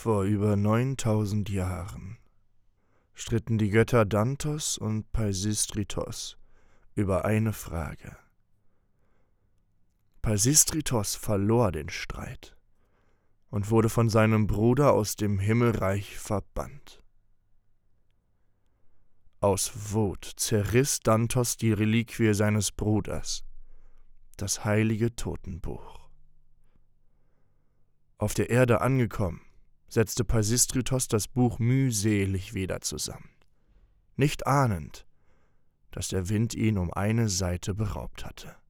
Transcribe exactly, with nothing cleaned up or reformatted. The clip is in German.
Vor über neuntausend Jahren stritten die Götter Dantos und Peisistratos über eine Frage. Peisistratos verlor den Streit und wurde von seinem Bruder aus dem Himmelreich verbannt. Aus Wut zerriss Dantos die Reliquie seines Bruders, das heilige Totenbuch. Auf der Erde angekommen, setzte Peisistratos das Buch mühselig wieder zusammen, nicht ahnend, dass der Wind ihn um eine Seite beraubt hatte.